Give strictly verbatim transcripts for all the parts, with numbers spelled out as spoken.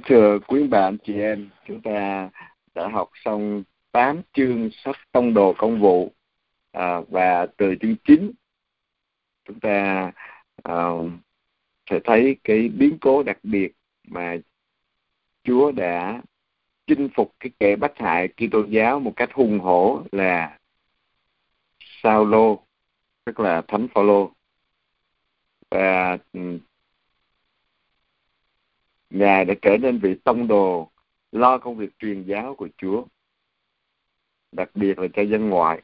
thưa quý bạn chị em, chúng ta đã học xong tám chương sách Tông Đồ Công vụ, à, và từ chương chín chúng ta à, sẽ thấy cái biến cố đặc biệt mà Chúa đã chinh phục cái kẻ bách hại Kitô giáo một cách hung hổ là Sao-lô, tức là Thánh Phao-lô. Và Ngài đã trở nên vị tông đồ lo công việc truyền giáo của Chúa, đặc biệt là cho dân ngoại.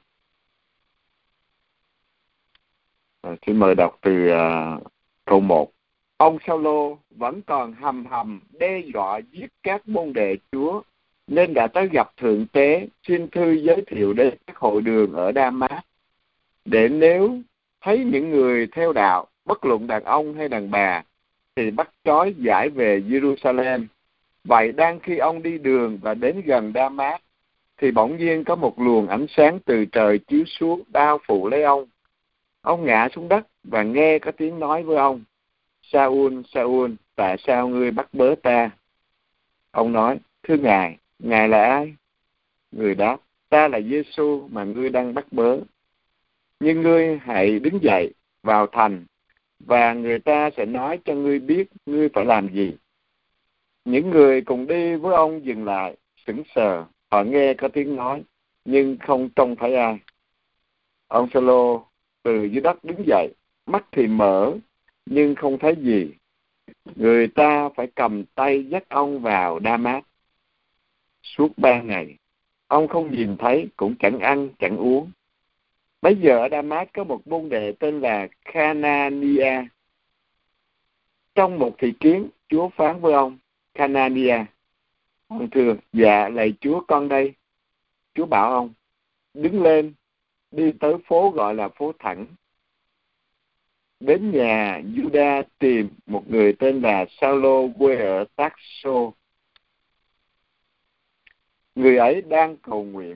À, xin mời đọc từ uh, câu một. Ông Sao-lô vẫn còn hầm hầm đe dọa giết các môn đệ Chúa, nên đã tới gặp Thượng Tế xin thư giới thiệu đến các hội đường ở Đa-mát, để nếu thấy những người theo đạo, bất luận đàn ông hay đàn bà, thì bắt trói giải về Jerusalem. Vậy đang khi ông đi đường và đến gần Đa-mát, thì bỗng nhiên có một luồng ánh sáng từ trời chiếu xuống bao phủ lấy ông. Ông ngã xuống đất và nghe có tiếng nói với ông: Sa-ul, Sa-ul, tại sao ngươi bắt bớ ta? Ông nói: Thưa Ngài, Ngài là ai? Người đáp: Ta là Giê-xu mà ngươi đang bắt bớ. Nhưng ngươi hãy đứng dậy vào thành, và người ta sẽ nói cho ngươi biết ngươi phải làm gì. Những người cùng đi với ông dừng lại, sững sờ. Họ nghe có tiếng nói, nhưng không trông thấy ai. Ông Sao-lô từ dưới đất đứng dậy, mắt thì mở, nhưng không thấy gì. Người ta phải cầm tay dắt ông vào Đa-mát. Suốt ba ngày, ông không nhìn thấy, cũng chẳng ăn, chẳng uống. Bây giờ ở Đa-mát có một môn đệ tên là Khanania. Trong một thị kiến, Chúa phán với ông: Khanania. Ông thưa: Dạ, lạy Chúa, con đây. Chúa bảo ông: Đứng lên, đi tới phố gọi là phố Thẳng, đến nhà Juda tìm một người tên là Sao-lô quê ở Tát-sô. Người ấy đang cầu nguyện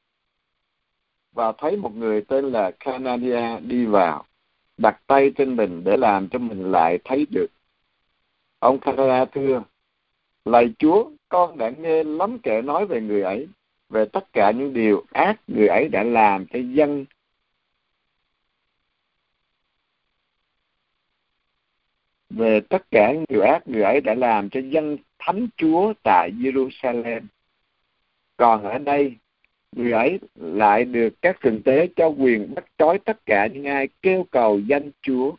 và thấy một người tên là Khanania đi vào, đặt tay trên mình để làm cho mình lại thấy được. Ông Khanania thưa: Lạy Chúa, con đã nghe lắm kẻ nói về người ấy, về tất cả những điều ác người ấy đã làm cho dân về tất cả những điều ác người ấy đã làm cho dân thánh Chúa tại Jerusalem. Còn ở đây, người ấy lại được các thượng tế cho quyền bắt trói tất cả những ai kêu cầu danh Chúa.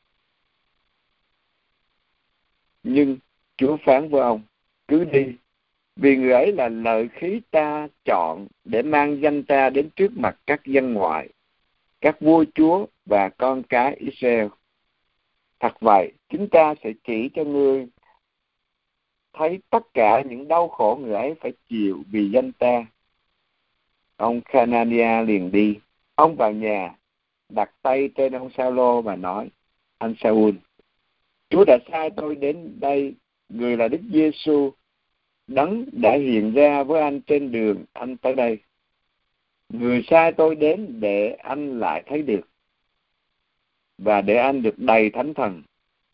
Nhưng Chúa phán với ông: Cứ đi, vì người ấy là lợi khí ta chọn để mang danh ta đến trước mặt các dân ngoại, các vua chúa và con cái Israel. Thật vậy, chúng ta sẽ chỉ cho ngươi thấy tất cả những đau khổ người ấy phải chịu vì danh ta. Ông Khanania liền đi. Ông vào nhà, đặt tay trên ông Sao-lô và nói: Anh Sa-ul, Chúa đã sai tôi đến đây, người là Đức Giê-xu, Đấng đã hiện ra với anh trên đường anh tới đây. Người sai tôi đến để anh lại thấy được, và để anh được đầy Thánh Thần.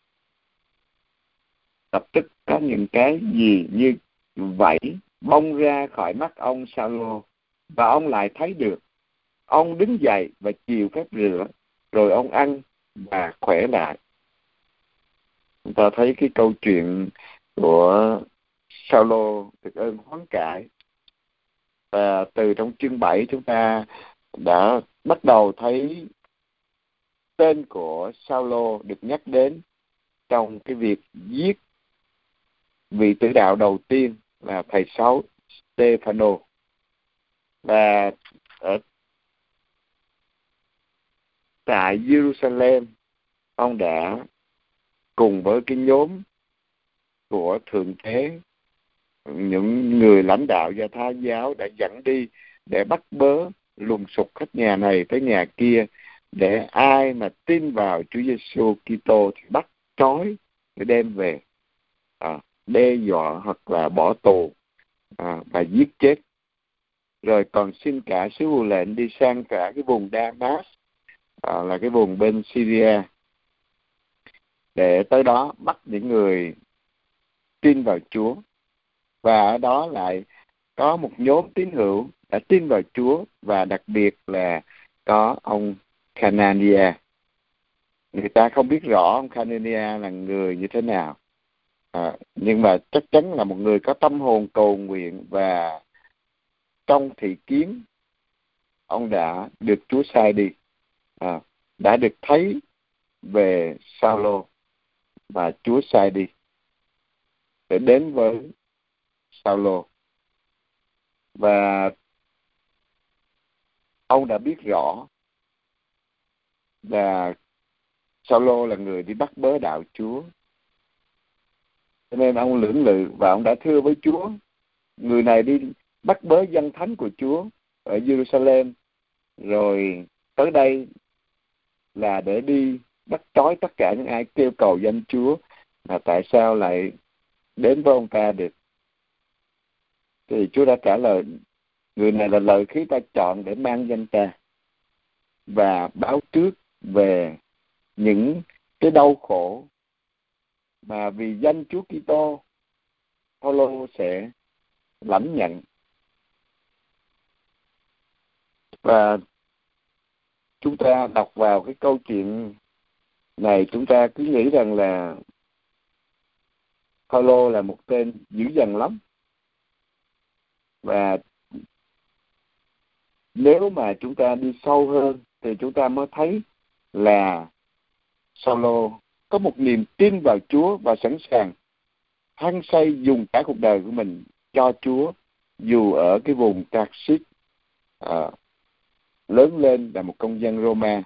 Lập tức có những cái gì như vảy bong ra khỏi mắt ông Sao-lô, và ông lại thấy được. Ông đứng dậy và chịu phép rửa, rồi ông ăn và khỏe lại. Chúng ta thấy cái câu chuyện của Sao-lô được ơn hoán cải. Và từ trong chương bảy chúng ta đã bắt đầu thấy tên của Sao-lô được nhắc đến trong cái việc giết vị tử đạo đầu tiên là thầy sáu Stê-phano. Và ở tại Jerusalem, ông đã cùng với cái nhóm của thượng tế, những người lãnh đạo Do Thái giáo đã dẫn đi để bắt bớ, lùng sục hết nhà này tới nhà kia, để ai mà tin vào Chúa Giêsu Kitô thì bắt trói để đem về, à, đe dọa hoặc là bỏ tù, à, và giết chết. Rồi còn xin cả sứ vụ lệnh đi sang cả cái vùng Đa-mát, à, là cái vùng bên Syria, để tới đó bắt những người tin vào Chúa. Và ở đó lại có một nhóm tín hữu đã tin vào Chúa, và đặc biệt là có ông Hanania. Người ta không biết rõ ông Hanania là người như thế nào, à, nhưng mà chắc chắn là một người có tâm hồn cầu nguyện, và trong thị kiến ông đã được Chúa sai đi, à, đã được thấy về Sao-lô và Chúa sai đi để đến với Sao-lô. Và ông đã biết rõ là Sao-lô là người đi bắt bớ đạo Chúa, cho nên ông lưỡng lự và ông đã thưa với Chúa: người này đi bắt bớ dân thánh của Chúa ở Jerusalem, rồi tới đây là để đi bắt trói tất cả những ai kêu cầu danh Chúa, mà tại sao lại đến với ông ta được? Thì Chúa đã trả lời: người này là lời khí ta chọn để mang danh ta, và báo trước về những cái đau khổ mà vì danh Chúa Kitô Phaolô sẽ lãnh nhận. Và chúng ta đọc vào cái câu chuyện này, chúng ta cứ nghĩ rằng là Phaolô là một tên dữ dằn lắm. Và nếu mà chúng ta đi sâu hơn thì chúng ta mới thấy là Phaolô có một niềm tin vào Chúa và sẵn sàng hăng say dùng cả cuộc đời của mình cho Chúa, dù ở cái vùng Tarsis, à, lớn lên là một công dân Roma.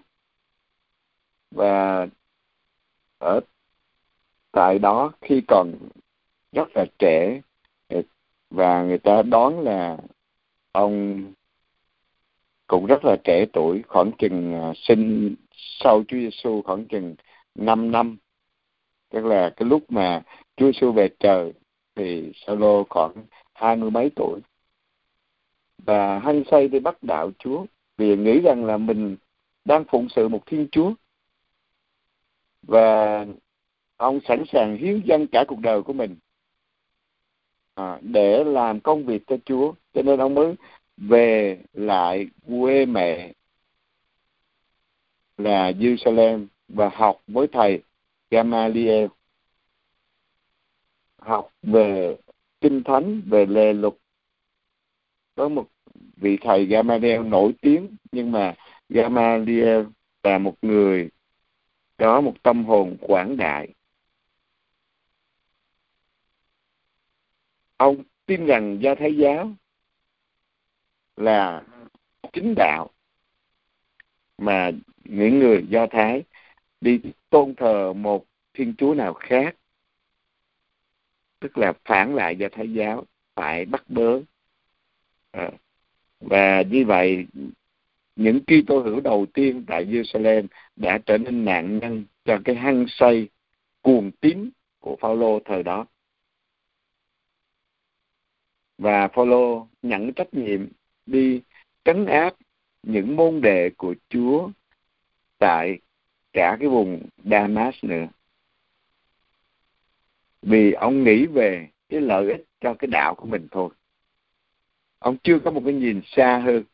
Và ở tại đó khi còn rất là trẻ, và người ta đoán là ông cũng rất là trẻ tuổi, khoảng chừng uh, sinh sau Chúa Giêsu khoảng chừng năm năm, tức là cái lúc mà Chúa Giêsu về trời thì Sao-lô khoảng hai mươi mấy tuổi, và hăng say đi bắt đạo Chúa vì nghĩ rằng là mình đang phụng sự một Thiên Chúa, và ông sẵn sàng hiến dâng cả cuộc đời của mình à, để làm công việc cho Chúa. Cho nên ông mới về lại quê mẹ là Jerusalem và học với thầy Gamaliel, học về kinh thánh, về lề luật. Có một vị thầy Gamaliel nổi tiếng, nhưng mà Gamaliel là một người có một tâm hồn quảng đại. Ông tin rằng Do Thái giáo là chính đạo, mà những người Do Thái đi tôn thờ một Thiên Chúa nào khác, tức là phản lại Do Thái giáo, phải bắt bớ. À, và như vậy những Kitô hữu đầu tiên tại Jerusalem đã trở nên nạn nhân cho cái hăng say cuồng tín của Phaolô thời đó. Và Phaolô nhận trách nhiệm đi trấn áp những môn đệ của Chúa tại cả cái vùng Damas nữa, vì ông nghĩ về cái lợi ích cho cái đạo của mình thôi. Ông chưa có một cái nhìn xa hơn.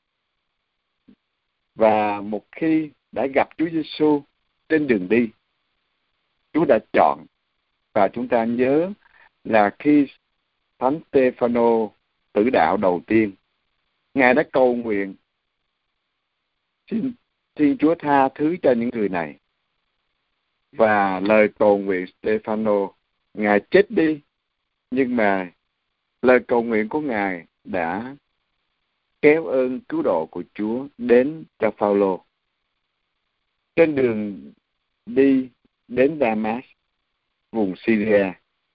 Và một khi đã gặp Chúa Giêsu trên đường đi, Chúa đã chọn. Và chúng ta nhớ là khi Thánh Stê-phano tử đạo đầu tiên, Ngài đã cầu nguyện xin Thiên Chúa tha thứ cho những người này. Và lời cầu nguyện Stê-phano, Ngài chết đi, nhưng mà lời cầu nguyện của Ngài đã kéo ơn cứu độ của Chúa đến cho Phaolô. Trên đường đi đến Damas, vùng Syria,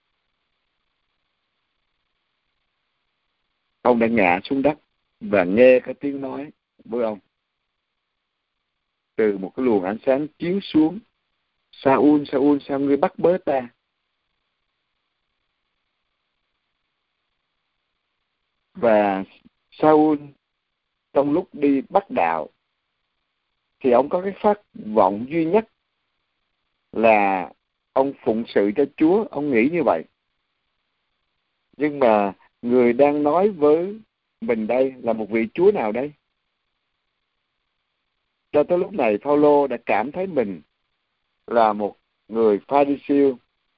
ông đã ngã xuống đất và nghe cái tiếng nói với ông từ một cái luồng ánh sáng chiếu xuống: Sa-ul, Sa-ul, sao ngươi bắt bớ ta? Và Sa-ul trong lúc đi bắt đạo thì ông có cái phát vọng duy nhất là ông phụng sự cho Chúa, ông nghĩ như vậy. Nhưng mà người đang nói với mình đây là một vị Chúa nào đây? Cho tới lúc này Phaolô đã cảm thấy mình là một người Pha-ri-siêu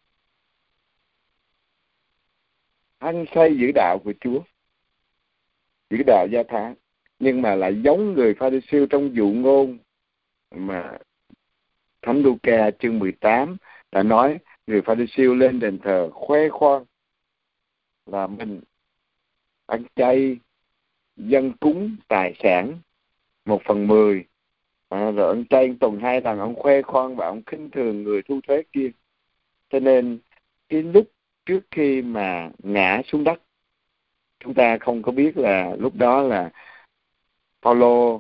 hăng say giữ đạo của Chúa, giữ đạo Do Thái, nhưng mà lại giống người Pha-ri-siêu trong dụ ngôn mà Thánh Luca chương mười tám đã nói người Pha-ri-siêu lên đền thờ khoe khoang là mình ăn chay, dâng cúng tài sản một phần mười, à, rồi ông chay tuần hai lần, ông khoe khoang và ông khinh thường người thu thuế kia. Cho nên cái lúc trước khi mà ngã xuống đất, chúng ta không có biết là lúc đó là Phaolô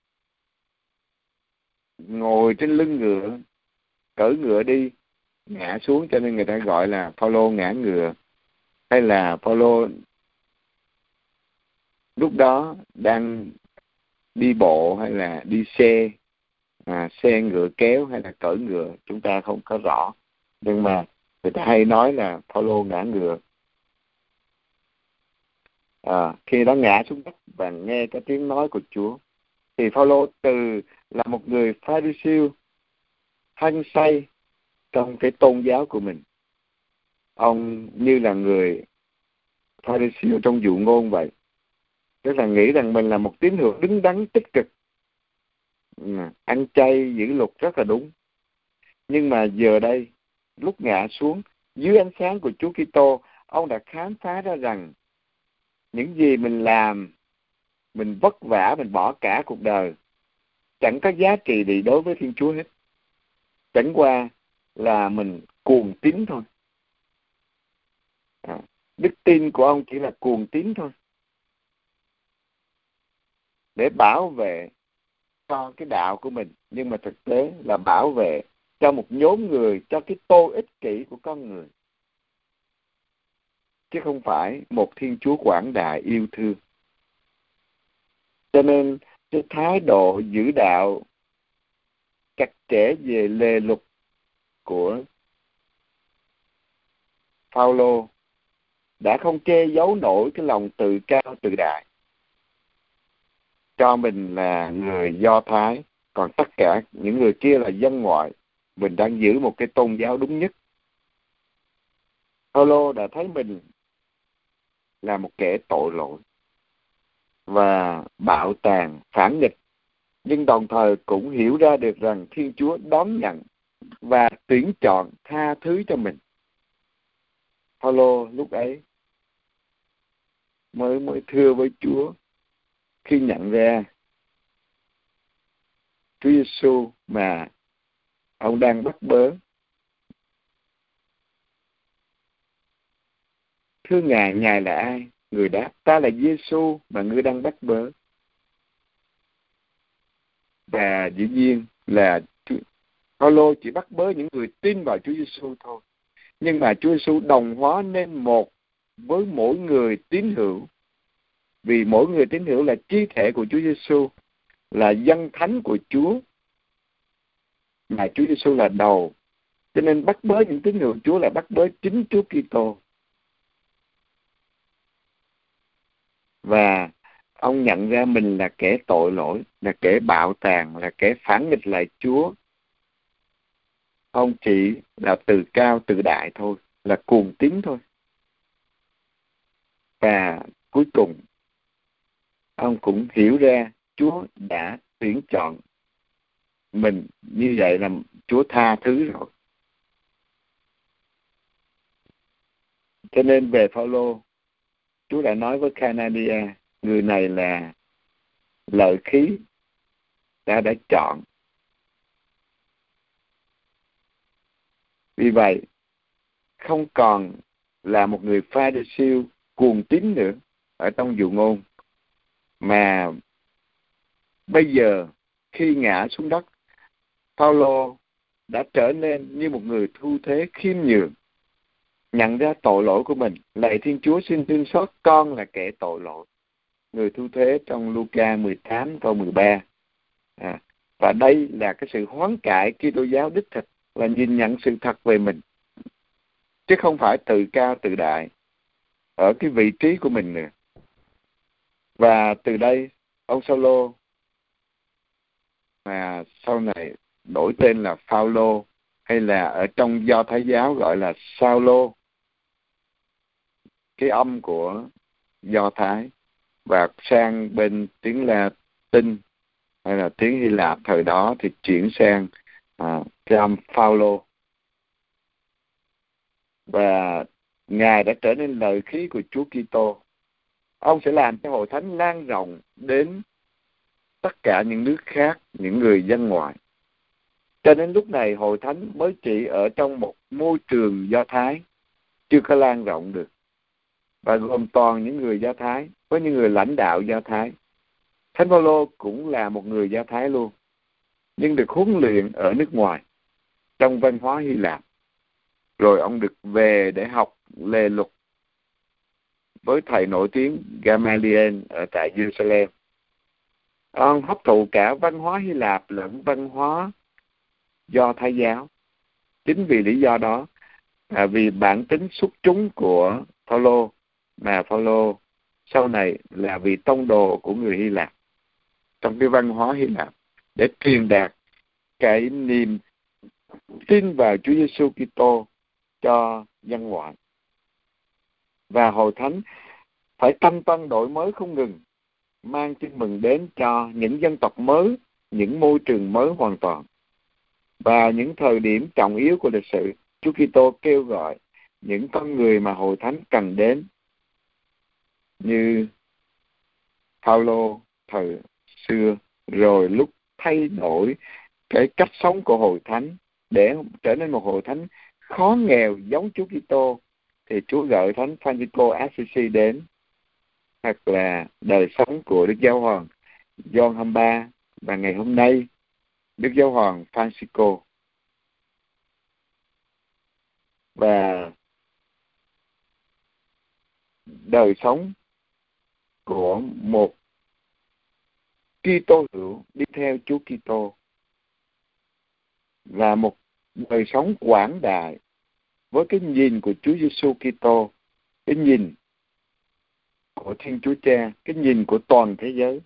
ngồi trên lưng ngựa, cởi ngựa đi, ngã xuống, cho nên người ta gọi là Phaolô ngã ngựa, hay là Phaolô lúc đó đang đi bộ hay là đi xe, à, xe ngựa kéo hay là cởi ngựa, chúng ta không có rõ. Nhưng mà người ta hay nói là Phaolô ngã ngựa. À, khi đó ngã xuống đất và nghe cái tiếng nói của Chúa, thì Phaolô từ là một người Pha-ri-siêu hăng say trong cái tôn giáo của mình, ông như là người Pha-ri-siêu trong dụ ngôn vậy, tức là nghĩ rằng mình là một tín hữu đứng đắn tích cực, ăn chay giữ luật rất là đúng. Nhưng mà giờ đây, lúc ngã xuống dưới ánh sáng của Chúa Kitô, ông đã khám phá ra rằng những gì mình làm, mình vất vả, mình bỏ cả cuộc đời, chẳng có giá trị gì đối với Thiên Chúa hết. Chẳng qua là mình cuồng tín thôi. À, đức tin của ông chỉ là cuồng tín thôi, để bảo vệ cho cái đạo của mình, nhưng mà thực tế là bảo vệ cho một nhóm người, cho cái tôi ích kỷ của con người, chứ không phải một Thiên Chúa quảng đại yêu thương. Cho nên cái thái độ giữ đạo chặt chẽ về lề luật của Phaolô đã không che giấu nổi cái lòng tự cao tự đại, cho mình là người Do Thái, còn tất cả những người kia là dân ngoại, mình đang giữ một cái tôn giáo đúng nhất. Phaolô đã thấy mình là một kẻ tội lỗi và bạo tàn, phản nghịch, nhưng đồng thời cũng hiểu ra được rằng Thiên Chúa đón nhận và tuyển chọn tha thứ cho mình. Phaolô lúc ấy mới mới thưa với Chúa khi nhận ra Chúa Giêsu mà ông đang bắt bớ: thưa Ngài, Ngài là ai? Người đáp: ta là Giêsu mà ngươi đang bắt bớ. Và dĩ nhiên là Phaolô chỉ bắt bớ những người tin vào Chúa Giêsu thôi, nhưng mà Chúa Giêsu đồng hóa nên một với mỗi người tín hữu, vì mỗi người tín hữu là chi thể của Chúa Giêsu, là dân thánh của Chúa, mà Chúa Giêsu là đầu. Cho nên bắt bớ những tín hữu Chúa là bắt bớ chính Chúa Kitô. Và ông nhận ra mình là kẻ tội lỗi, là kẻ bạo tàn, là kẻ phản nghịch lại Chúa. Ông chỉ là tự cao tự đại thôi, là cuồng tín thôi. Và cuối cùng ông cũng hiểu ra Chúa đã tuyển chọn mình, như vậy là Chúa tha thứ rồi. Cho nên về Phaolô, Chúa đã nói với Canania, người này là lợi khí ta đã chọn. Vì vậy, không còn là một người Pha-ri-siêu cuồng tín nữa ở trong dụ ngôn, mà bây giờ khi ngã xuống đất, Phaolô đã trở nên như một người thu thế khiêm nhường, nhận ra tội lỗi của mình. Lạy Thiên Chúa, xin thương xót con là kẻ tội lỗi. Người thu thế trong Luca mười tám câu mười ba. À, và đây là cái sự hoán cải Kitô giáo đích thực, là nhìn nhận sự thật về mình, chứ không phải tự cao tự đại. ở cái vị trí của mình nữa. Và từ đây ông Sao-lô mà sau này đổi tên là Phao-lô, hay là ở trong Do Thái giáo gọi là Sao-lô, cái âm của Do Thái, và sang bên tiếng Latin hay là tiếng Hy Lạp thời đó thì chuyển sang à, cái âm Phao-lô. Và Ngài đã trở nên lợi khí của Chúa Kitô. Ông sẽ làm cho hội thánh lan rộng đến tất cả những nước khác, những người dân ngoại. Cho nên lúc này hội thánh mới chỉ ở trong một môi trường Do Thái, chưa có lan rộng được, và gồm toàn những người Do Thái, với những người lãnh đạo Do Thái. Thánh Phaolô cũng là một người Do Thái luôn, nhưng được huấn luyện ở nước ngoài, trong văn hóa Hy Lạp. Rồi ông được về để học lề luật với thầy nổi tiếng Gamaliel ở tại Jerusalem. Ông hấp thụ cả văn hóa Hy Lạp lẫn văn hóa Do Thái giáo. Chính vì lý do đó, à, vì bản tính xuất chúng của Phaolô, mà Phaolô sau này là vị tông đồ của người Hy Lạp trong cái văn hóa Hy Lạp, để truyền đạt cái niềm tin vào Chúa Giêsu Kitô cho dân ngoại. Và hội thánh phải tăng tân đổi mới không ngừng, mang tin mừng đến cho những dân tộc mới, những môi trường mới hoàn toàn. Và những thời điểm trọng yếu của lịch sử, Chúa Kitô kêu gọi những con người mà hội thánh cần đến, như Phaolô thời xưa, rồi lúc thay đổi cái cách sống của hội thánh để trở nên một hội thánh khó nghèo giống Chúa Kitô, thì Chúa gọi Thánh Francisco Assisi đến, hoặc là đời sống của Đức Giáo Hoàng Gioan hai mươi ba, và ngày hôm nay Đức Giáo Hoàng Francisco. Và đời sống của một Kitô hữu đi theo Chúa Kitô là một đời sống quảng đại với cái nhìn của Chúa Giêsu Kitô, cái nhìn của Thiên Chúa Cha, cái nhìn của toàn thế giới.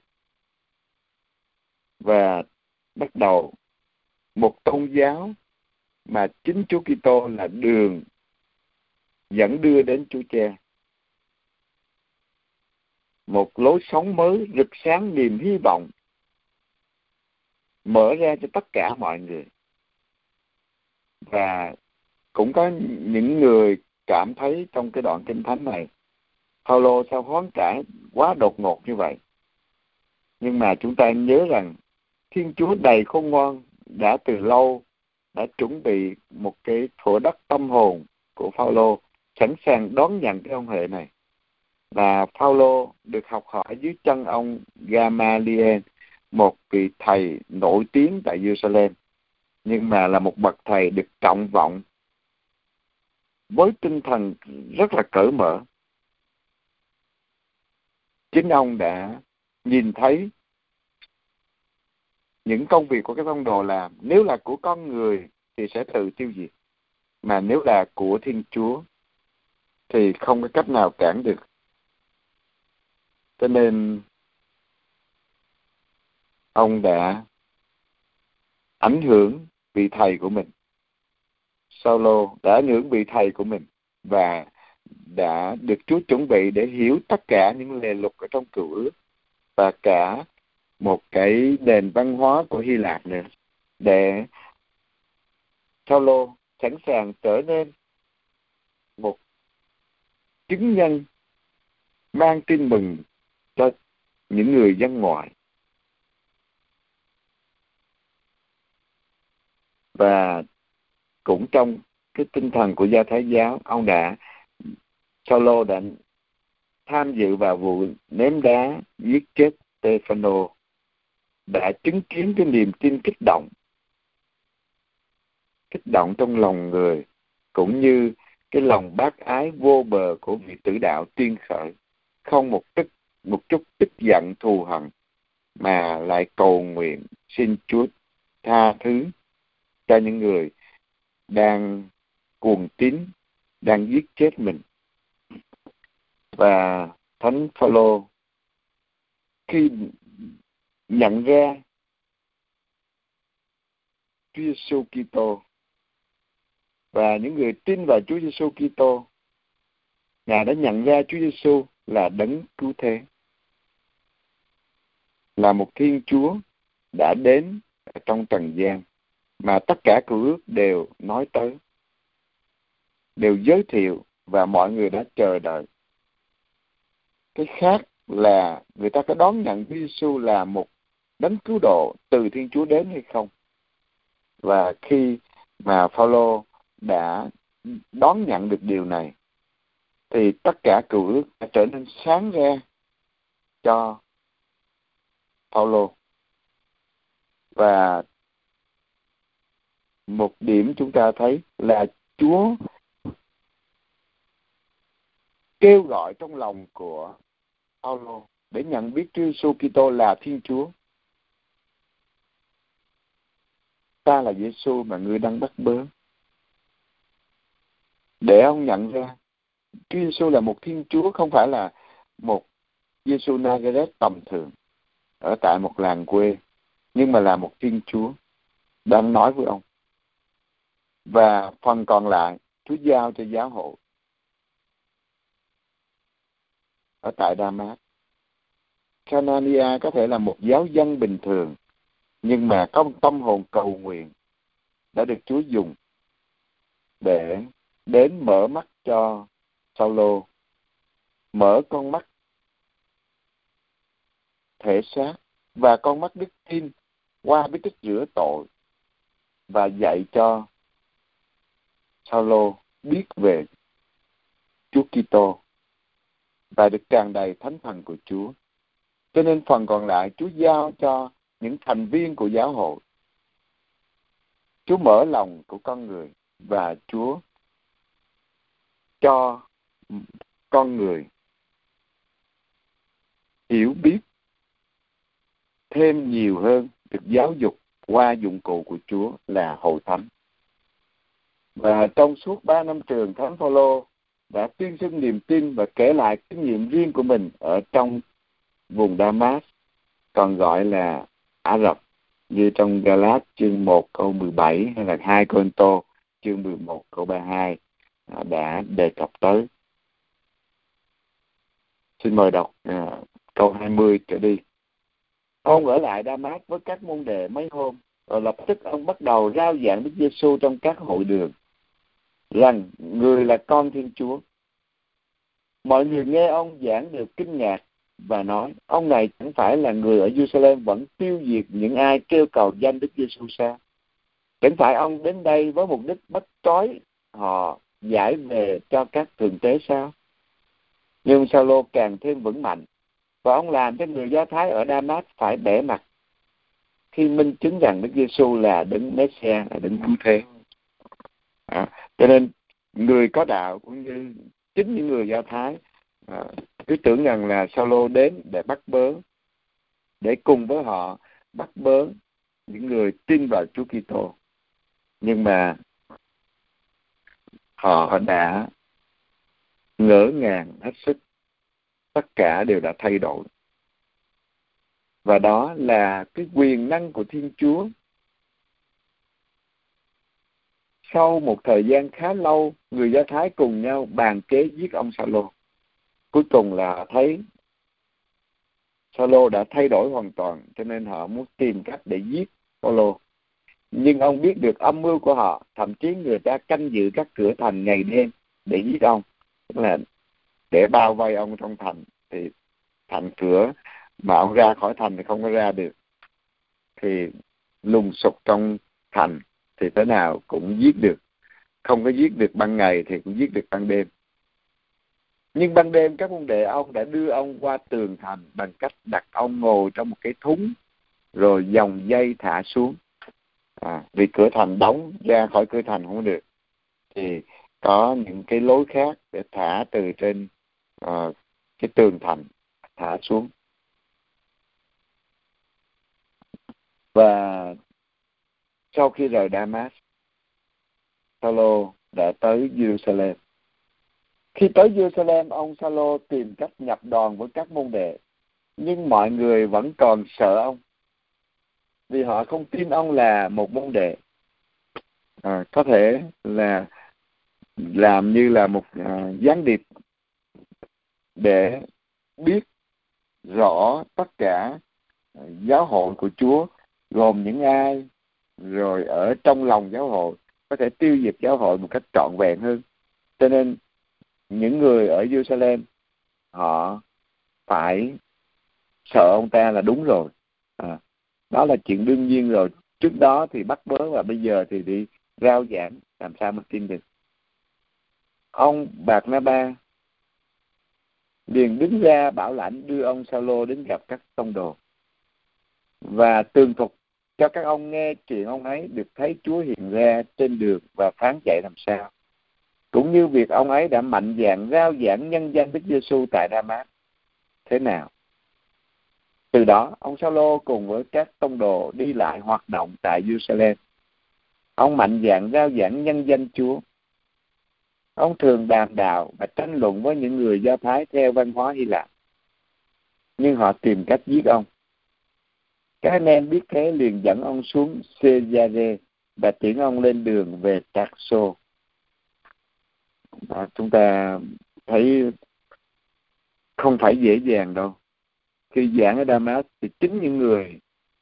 Và bắt đầu một tôn giáo mà chính Chúa Kitô là đường dẫn đưa đến Chúa Cha. Một lối sống mới rực sáng niềm hy vọng, mở ra cho tất cả mọi người. Và cũng có những người cảm thấy trong cái đoạn Kinh Thánh này, Phaolô sao hoán cải quá đột ngột như vậy. Nhưng mà chúng ta nhớ rằng Thiên Chúa đầy khôn ngoan đã từ lâu đã chuẩn bị một cái thổ đất tâm hồn của Phaolô, sẵn sàng đón nhận cái ông hệ này. Và Phaolô được học hỏi dưới chân ông Gamaliel, một vị thầy nổi tiếng tại Jerusalem, nhưng mà là một bậc thầy được trọng vọng, với tinh thần rất là cởi mở. Chính ông đã nhìn thấy những công việc của cái tông đồ làm, nếu là của con người thì sẽ tự tiêu diệt, mà nếu là của Thiên Chúa thì không có cách nào cản được. Cho nên ông đã ảnh hưởng vị thầy của mình. Sao-lô đã ảnh hưởng vị thầy của mình và đã được Chúa chuẩn bị để hiểu tất cả những lề luật ở trong Cựu Ước và cả một cái nền văn hóa của Hy Lạp nữa, để Sao-lô sẵn sàng trở nên một chứng nhân mang tin mừng cho những người dân ngoại. Và cũng trong cái tinh thần của Do Thái giáo, ông đã Sao-lô đã tham dự vào vụ ném đá giết chết Stê-phano, đã chứng kiến cái niềm tin kích động kích động trong lòng người, cũng như cái lòng bác ái vô bờ của vị tử đạo tuyên khởi, không một tức một chút tức giận thù hận, mà lại cầu nguyện xin Chúa tha thứ cho những người đang cuồng tín, đang giết chết mình. Và Thánh Phaolô khi nhận ra Chúa Giêsu Kitô và những người tin vào Chúa Giêsu Kitô, Ngài đã nhận ra Chúa Giêsu là đấng cứu thế, là một Thiên Chúa đã đến ở trong trần gian mà tất cả cựu ước đều nói tới, đều giới thiệu và mọi người đã chờ đợi. Cái khác là người ta có đón nhận Chúa Giêsu là một đấng cứu độ từ Thiên Chúa đến hay không. Và khi mà Phaolô đã đón nhận được điều này thì tất cả cựu ước đã trở nên sáng ra cho Phaolô. Và một điểm chúng ta thấy là Chúa kêu gọi trong lòng của Phaolô để nhận biết Chúa Giêsu Kitô là Thiên Chúa. Ta là Giêsu mà ngươi đang bắt bớ. Để ông nhận ra Chúa Giêsu là một Thiên Chúa, không phải là một Giêsu Nazareth tầm thường ở tại một làng quê, nhưng mà là một Thiên Chúa đang nói với ông. Và phần còn lại Chúa giao cho giáo hội ở tại Đa-mát. Canania có thể là một giáo dân bình thường, nhưng mà có một tâm hồn cầu nguyện đã được Chúa dùng để đến mở mắt cho Phaolô, mở con mắt thể xác và con mắt đức tin qua bí tích rửa tội, và dạy cho Phaolô biết về Chúa Kitô và được tràn đầy thánh thần của Chúa. Cho nên phần còn lại Chúa giao cho những thành viên của giáo hội. Chúa mở lòng của con người và Chúa cho con người hiểu biết thêm nhiều hơn, được giáo dục qua dụng cụ của Chúa là hội thánh. Và trong suốt ba năm trường, Thánh Phaolô đã tuyên xưng niềm tin và kể lại kinh nghiệm riêng của mình ở trong vùng Đa-mát, còn gọi là Ả Rập, như trong Ga-lát chương một câu mười bảy hay là hai Cô-rinh-tô chương mười một câu ba mươi hai đã đề cập tới. Xin mời đọc à, câu hai mươi trở đi. Ông ở lại Đa-mát với các môn đệ mấy hôm, rồi lập tức ông bắt đầu rao giảng Đức Giêsu trong các hội đường, rằng người là con Thiên Chúa. Mọi người nghe ông giảng đều kinh ngạc và nói, ông này chẳng phải là người ở Jerusalem vẫn tiêu diệt những ai kêu cầu danh Đức Giêsu sao? Chẳng phải ông đến đây với mục đích bắt trói họ giải về cho các thượng tế sao? Nhưng Sa-lô càng thêm vững mạnh, và ông làm cho người Do Thái ở Đa-mát phải bẻ mặt khi minh chứng rằng Đức Giêsu là đấng Messiah, là đấng cứu thế. À, cho nên người có đạo cũng như chính những người Do Thái à, cứ tưởng rằng là Sa-lô đến để bắt bớ, để cùng với họ bắt bớ những người tin vào Chúa Kitô. Nhưng mà họ đã ngỡ ngàng hết sức, tất cả đều đã thay đổi. Và đó là cái quyền năng của Thiên Chúa. Sau một thời gian khá lâu, người Do Thái cùng nhau bàn kế giết ông Sa-lô. Cuối cùng là thấy Sa-lô đã thay đổi hoàn toàn, cho nên họ muốn tìm cách để giết Sa-lô. Nhưng ông biết được âm mưu của họ, thậm chí người ta canh giữ các cửa thành ngày đêm để giết ông, tức là để bao vây ông trong thành. Thì thành cửa mà ông ra khỏi thành thì không có ra được, thì lùng sục trong thành thì thế nào cũng giết được. Không có giết được ban ngày thì cũng giết được ban đêm. Nhưng ban đêm các môn đệ ông đã đưa ông qua tường thành bằng cách đặt ông ngồi trong một cái thúng, rồi dòng dây thả xuống. À, vì cửa thành đóng, ra khỏi cửa thành không được, thì có những cái lối khác để thả từ trên uh, cái tường thành thả xuống. Và sau khi rời Damas, Phaolô đã tới Jerusalem. Khi tới Jerusalem, ông Sao-lô tìm cách nhập đoàn với các môn đệ, nhưng mọi người vẫn còn sợ ông, vì họ không tin ông là một môn đệ. À, có thể là làm như là một à, gián điệp để biết rõ tất cả giáo hội của Chúa gồm những ai, rồi ở trong lòng giáo hội có thể tiêu diệt giáo hội một cách trọn vẹn hơn. Cho nên những người ở Jerusalem họ phải sợ ông ta là đúng rồi. À, đó là chuyện đương nhiên rồi. Trước đó thì bắt bớ và bây giờ thì đi rao giảng, làm sao mà tin được. Ông Bạc-na-ba liền đứng ra bảo lãnh đưa ông Sao-lô đến gặp các tông đồ và tường thuật cho các ông nghe chuyện ông ấy được thấy Chúa hiện ra trên đường và phán dạy làm sao, cũng như việc ông ấy đã mạnh dạn rao giảng nhân danh Đức Giêsu tại Đa-mát thế nào. Từ đó, ông Sao-lô cùng với các tông đồ đi lại hoạt động tại Jerusalem. Ông mạnh dạn rao giảng nhân danh Chúa. Ông thường đàm đạo và tranh luận với những người Do Thái theo văn hóa Hy Lạp, nhưng họ tìm cách giết ông. Các anh em biết thế liền dẫn ông xuống Cê-gia-rê và tiễn ông lên đường về Tạc-xô. À, chúng ta thấy không phải dễ dàng đâu. Khi giảng ở Đa-mát thì chính những người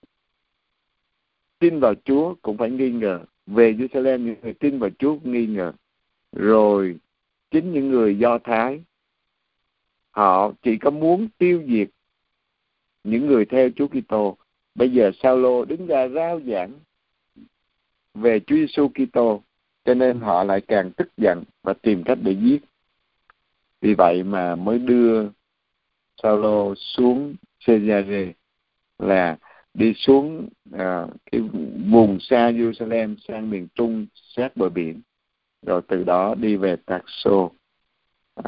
tin vào Chúa cũng phải nghi ngờ. Về Jerusalem, những người tin vào Chúa cũng nghi ngờ. Rồi chính những người Do Thái, họ chỉ có muốn tiêu diệt những người theo Chúa Kitô. Bây giờ Sao-lô đứng ra rao giảng về Chúa Giêsu Kitô, cho nên họ lại càng tức giận và tìm cách để giết. Vì vậy mà mới đưa Sao-lô xuống Cê-gia-rê, là đi xuống à, cái vùng xa Jerusalem sang miền Trung sát bờ biển, rồi từ đó đi về Tạc-xô. À.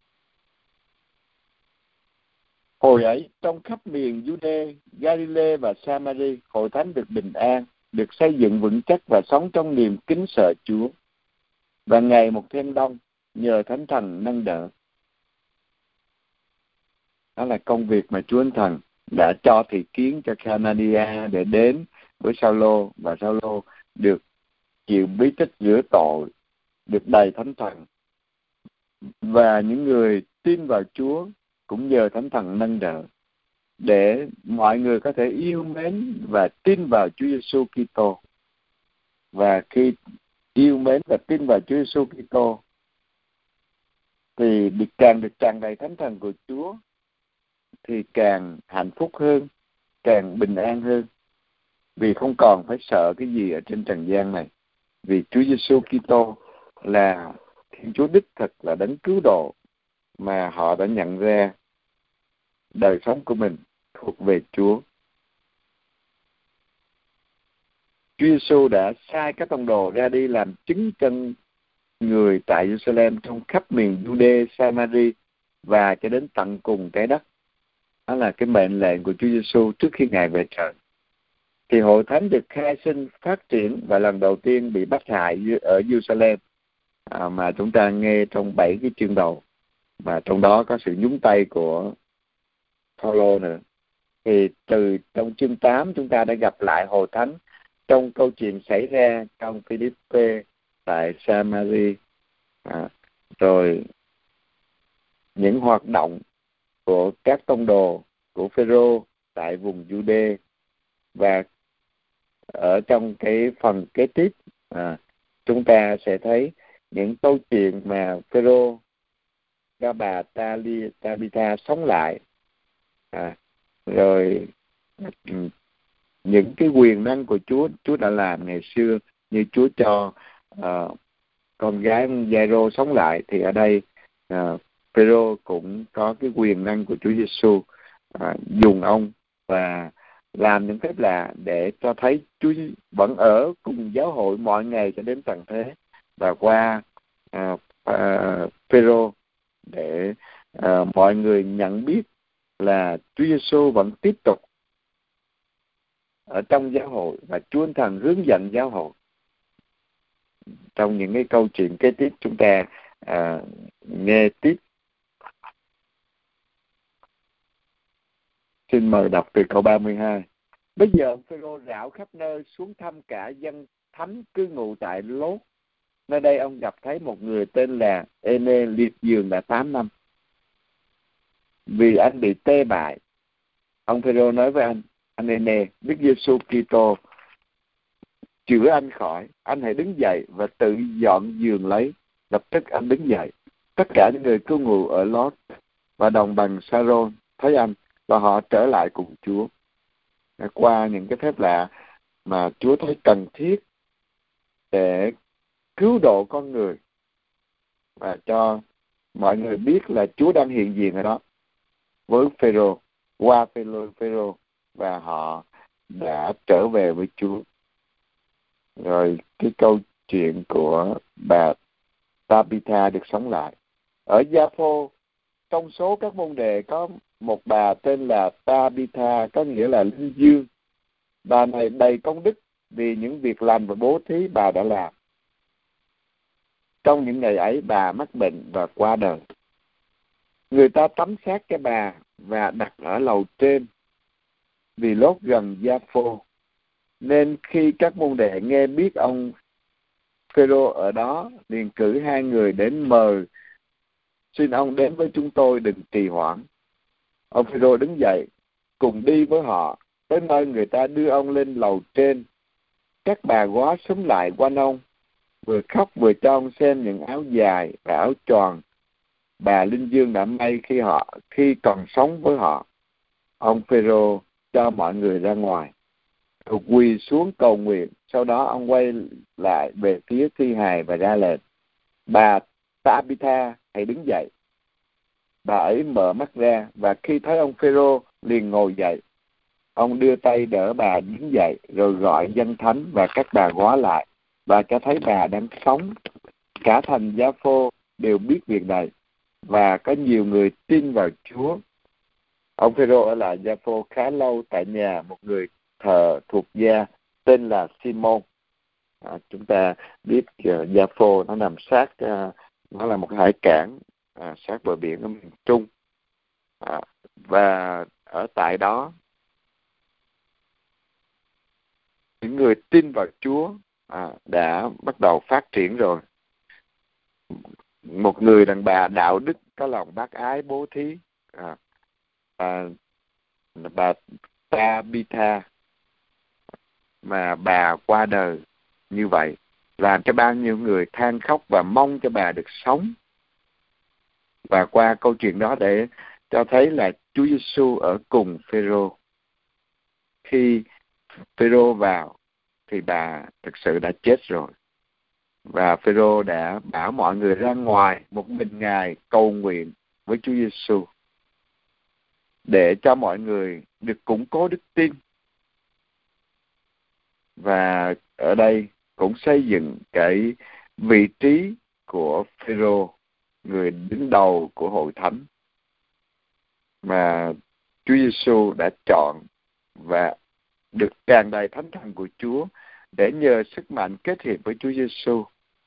Hồi ấy, trong khắp miền Giu-đê, Ga-li-lê và Sa-ma-ri, hội thánh được bình an, được xây dựng vững chắc và sống trong niềm kính sợ Chúa. Và ngày một thêm đông, nhờ Thánh Thần nâng đỡ. Đó là công việc mà Chúa Thánh Thần đã cho thị kiến cho Canania để đến với Sao-lô, và Sao-lô được chịu bí tích rửa tội, được đầy Thánh Thần. Và những người tin vào Chúa cũng nhờ Thánh Thần nâng đỡ, để mọi người có thể yêu mến và tin vào Chúa Giêsu Kitô. Và khi yêu mến và tin vào Chúa Giêsu Kitô thì càng được tràn đầy Thánh Thần của Chúa, thì càng hạnh phúc hơn, càng bình an hơn, vì không còn phải sợ cái gì ở trên trần gian này. Vì Chúa Giêsu Kitô là Thiên Chúa đích thực, là đấng cứu độ mà họ đã nhận ra đời sống của mình thuộc về Chúa. Chúa Giêsu đã sai các tông đồ ra đi làm chứng chân người tại Jerusalem trong khắp miền Giu-đê, Sa-ma-ri và cho đến tận cùng trái đất. Đó là cái mệnh lệnh của Chúa Giêsu trước khi Ngài về trời. Thì hội thánh được khai sinh, phát triển và lần đầu tiên bị bắt hại ở Jerusalem, à, mà chúng ta nghe trong bảy cái chương đầu, mà trong đó có sự nhúng tay của Phaolô nữa. Thì từ trong chương tám chúng ta đã gặp lại hội thánh trong câu chuyện xảy ra trong Philippe tại Sa-ma-ri, à, rồi những hoạt động của các tông đồ của Phêrô tại vùng Giu-đê. Và ở trong cái phần kế tiếp, à, chúng ta sẽ thấy những câu chuyện mà Phêrô, các bà Tali, Tabitha sống lại, à, rồi những cái quyền năng của Chúa Chúa đã làm ngày xưa, như Chúa cho uh, con gái Giai-rô sống lại, thì ở đây uh, Phêrô cũng có cái quyền năng của Chúa Giêsu, uh, dùng ông và làm những phép lạ để cho thấy Chúa vẫn ở cùng giáo hội mọi ngày cho đến tận thế. Và qua uh, uh, Phêrô để uh, mọi người nhận biết là Chúa Giêsu vẫn tiếp tục ở trong giáo hội, và Chúa Thần hướng dẫn giáo hội. Trong những cái câu chuyện kế tiếp chúng ta à, nghe tiếp. Xin mời đọc từ câu ba mươi hai. Bây giờ ông Phêrô rảo khắp nơi xuống thăm cả dân thánh cư ngụ tại Lốt. Nơi đây ông gặp thấy một người tên là Ê-nê liệt giường đã tám năm. Vì anh bị tê bại, ông Phêrô nói với anh, anh Ê-nê, Đức Giêsu Kitô chữa anh khỏi, anh hãy đứng dậy và tự dọn giường lấy. Lập tức anh đứng dậy. Tất cả những người cư ngụ ở Lót và đồng bằng Sa-rôn thấy anh và họ trở lại cùng Chúa. Qua những cái phép lạ mà Chúa thấy cần thiết để cứu độ con người và cho mọi người biết là Chúa đang hiện diện ở đó với Phêrô, qua Phêrô, Phêrô và họ đã trở về với Chúa. Rồi cái câu chuyện của bà Tabitha được sống lại. Ở Gia-phô, trong số các môn đệ có một bà tên là Tabitha, có nghĩa là linh dương. Bà này đầy công đức vì những việc lành và bố thí bà đã làm. Trong những ngày ấy bà mắc bệnh và qua đời. Người ta tắm xác cái bà và đặt ở lầu trên, vì Lốt gần Gia-phô. Nên khi các môn đệ nghe biết ông Phêrô ở đó, liền cử hai người đến mời, xin ông đến với chúng tôi, đừng trì hoãn. Ông Phêrô đứng dậy, cùng đi với họ, tới nơi người ta đưa ông lên lầu trên. Các bà góa xúm lại quanh ông, vừa khóc vừa cho ông xem những áo dài và áo tròn bà linh dương đã may khi họ khi còn sống với họ. Ông Phêrô cho mọi người ra ngoài, rồi quỳ xuống cầu nguyện. Sau đó ông quay lại về phía thi hài và ra lệnh, bà Tabitha, hãy đứng dậy. Bà ấy mở mắt ra, và khi thấy ông Phêrô liền ngồi dậy. Ông đưa tay đỡ bà đứng dậy, rồi gọi dân thánh và các bà góa lại, và cho thấy bà đang sống. Cả thành Gia-phô đều biết việc này, và có nhiều người tin vào Chúa. Ông Phêrô ở lại Gia-phô khá lâu tại nhà một người thợ thuộc gia tên là Simon. À, chúng ta biết uh, Gia-phô nó nằm sát, uh, nó là một hải cảng uh, sát bờ biển ở miền Trung. À, và ở tại đó, những người tin vào Chúa à, đã bắt đầu phát triển rồi. Một người đàn bà đạo đức, có lòng bác ái bố thí, à, à, bà Tabitha, mà bà qua đời như vậy, làm cho bao nhiêu người than khóc và mong cho bà được sống. Và qua câu chuyện đó để cho thấy là Chúa Giêsu ở cùng Phêrô. Khi Phêrô vào thì bà thực sự đã chết rồi. Và Phêrô đã bảo mọi người ra ngoài, một mình Ngài cầu nguyện với Chúa Giêsu để cho mọi người được củng cố đức tin. Và ở đây cũng xây dựng cái vị trí của Phêrô, người đứng đầu của hội thánh mà Chúa Giêsu đã chọn và được tràn đầy thánh thần của Chúa để nhờ sức mạnh kết hiệp với Chúa Giêsu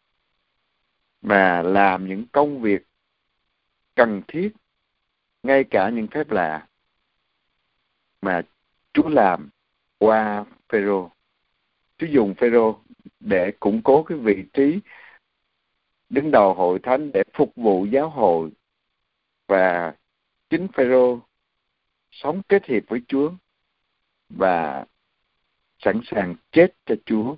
mà làm những công việc cần thiết, ngay cả những phép lạ mà Chúa làm qua Phêrô. Chúa dùng Phêrô để củng cố cái vị trí đứng đầu hội thánh để phục vụ giáo hội, và chính Phêrô sống kết hiệp với Chúa và sẵn sàng chết cho Chúa.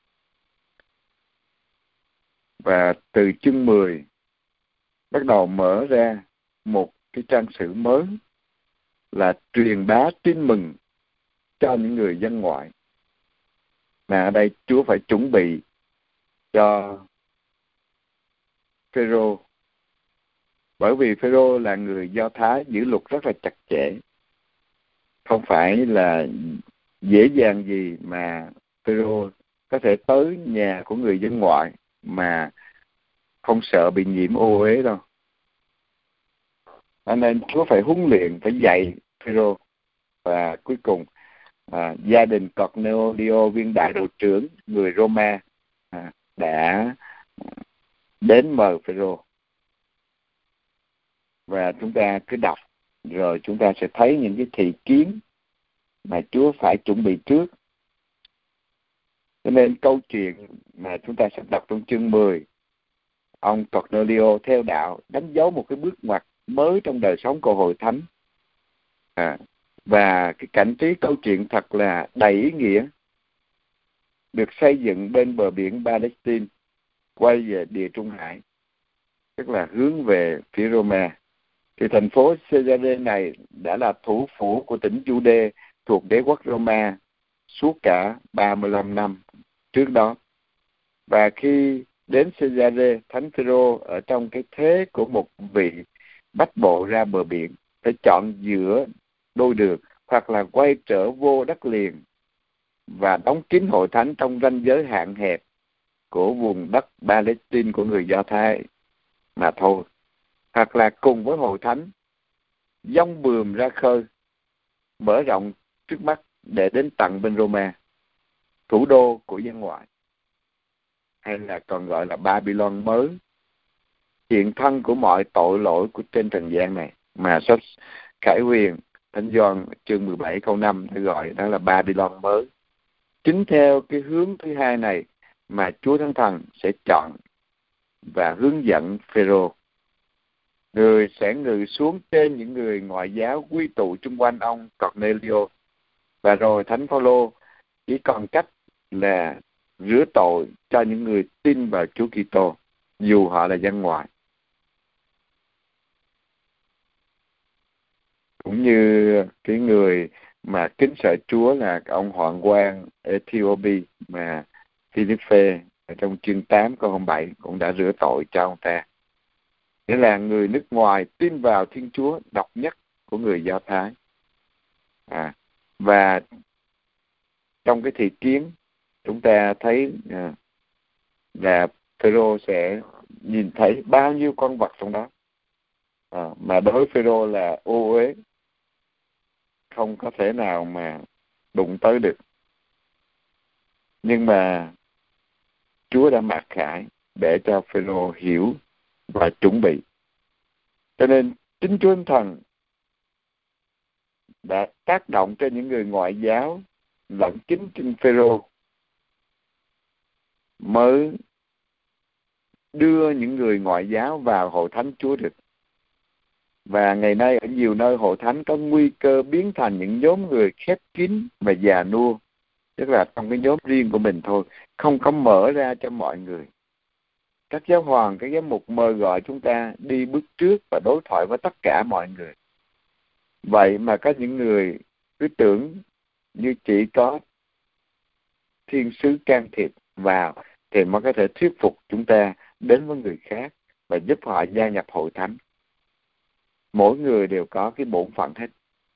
Và từ chương mười bắt đầu mở ra một cái trang sử mới là truyền bá tin mừng cho những người dân ngoại. Mà ở đây Chúa phải chuẩn bị cho Phêrô, bởi vì Phêrô là người Do Thái giữ luật rất là chặt chẽ. Không phải là dễ dàng gì mà Phêrô có thể tới nhà của người dân ngoại mà không sợ bị nhiễm ô uế đâu. Cho nên Chúa phải huấn luyện, phải dạy Phêrô. Và cuối cùng à, gia đình Cornelio, viên đại đội trưởng người Roma, à, đã đến mời Phêrô. và chúng ta cứ đọc, rồi chúng ta sẽ thấy những cái thị kiến mà Chúa phải chuẩn bị trước. Cho nên câu chuyện mà chúng ta sẽ đọc trong chương mười, ông Cornelio theo đạo đánh dấu một cái bước ngoặt mới trong đời sống của hội thánh. À, và cái cảnh trí câu chuyện thật là đầy ý nghĩa, được xây dựng bên bờ biển Palestine, quay về Địa Trung Hải, tức là hướng về phía Roma. Thì thành phố Caesarea này đã là thủ phủ của tỉnh Jude thuộc đế quốc Roma suốt cả ba mươi lăm năm trước đó. Và khi đến Caesarea, Thánh Phêrô ở trong cái thế của một vị bách bộ ra bờ biển, phải chọn giữa đôi đường, hoặc là quay trở vô đất liền và đóng kín hội thánh trong ranh giới hạn hẹp của vùng đất Palestine của người Do Thái mà thôi, hoặc là cùng với hội thánh dông bườm ra khơi, mở rộng trước mắt để đến tận bên Roma, thủ đô của dân ngoại, hay là còn gọi là Babylon mới, hiện thân của mọi tội lỗi của trên trần gian này, mà sách Khải Huyền Thánh Gioan chương mười bảy câu năm đã gọi đó là Babylon mới. Chính theo cái hướng thứ hai này mà Chúa Thánh Thần sẽ chọn và hướng dẫn Phêrô. Người sẽ ngự xuống trên những người ngoại giáo quy tụ chung quanh ông Cornelio, và rồi Thánh Phaolô chỉ còn cách là rửa tội cho những người tin vào Chúa Kitô, dù họ là dân ngoại. Cũng như cái người mà kính sợ Chúa là ông Hoạn quan Ethiopia mà Philippe ở trong chương tám câu bảy cũng đã rửa tội cho ông ta. Nghĩa là người nước ngoài tin vào Thiên Chúa độc nhất của người Do Thái. À, và trong cái thị kiến chúng ta thấy à, là Phêrô sẽ nhìn thấy bao nhiêu con vật trong đó, à, mà đối với Phêrô là ô uế, không có thể nào mà đụng tới được. Nhưng mà Chúa đã mặc khải để cho Phêrô hiểu và chuẩn bị. Cho nên chính Chúa Thánh Thần đã tác động trên những người ngoại giáo lẫn chính trên Phêrô mới đưa những người ngoại giáo vào hội thánh Chúa được. Và ngày nay ở nhiều nơi hội thánh có nguy cơ biến thành những nhóm người khép kín và già nua, tức là trong cái nhóm riêng của mình thôi, không có mở ra cho mọi người. Các giáo hoàng, các giám mục mời gọi chúng ta đi bước trước và đối thoại với tất cả mọi người. Vậy mà có những người cứ tưởng như chỉ có thiên sứ can thiệp vào thì mới có thể thuyết phục chúng ta đến với người khác và giúp họ gia nhập hội thánh. Mỗi người đều có cái bổn phận hết